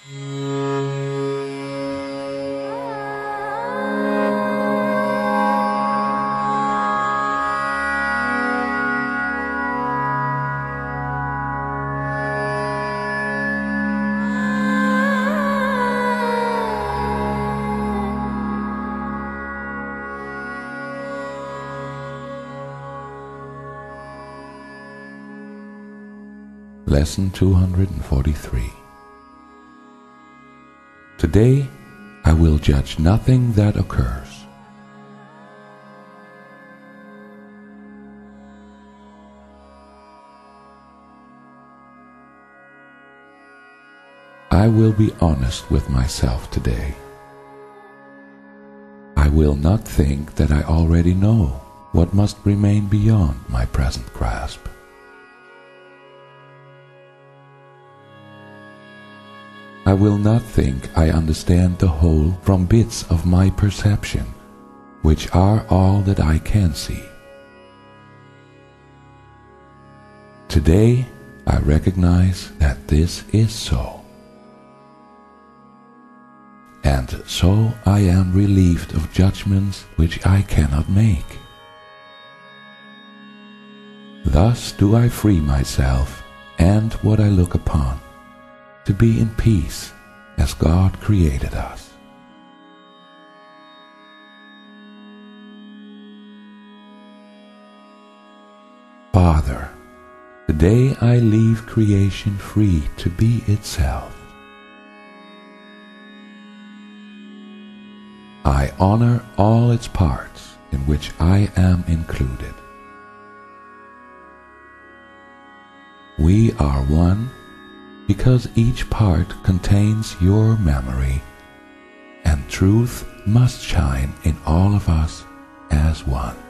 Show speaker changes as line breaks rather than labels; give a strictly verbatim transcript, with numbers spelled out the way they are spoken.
Lesson two hundred forty-three. Today I will judge nothing that occurs. I will be honest with myself today. I will not think that I already know what must remain beyond my present grasp. I will not think I understand the whole from bits of my perception, which are all that I can see. Today I recognize that this is so. And so I am relieved of judgments which I cannot make. Thus do I free myself and what I look upon, to be in peace as God created us. Father, today I leave creation free to be itself. I honor all its parts in which I am included. We are one because each part contains your memory, and truth must shine in all of us as one.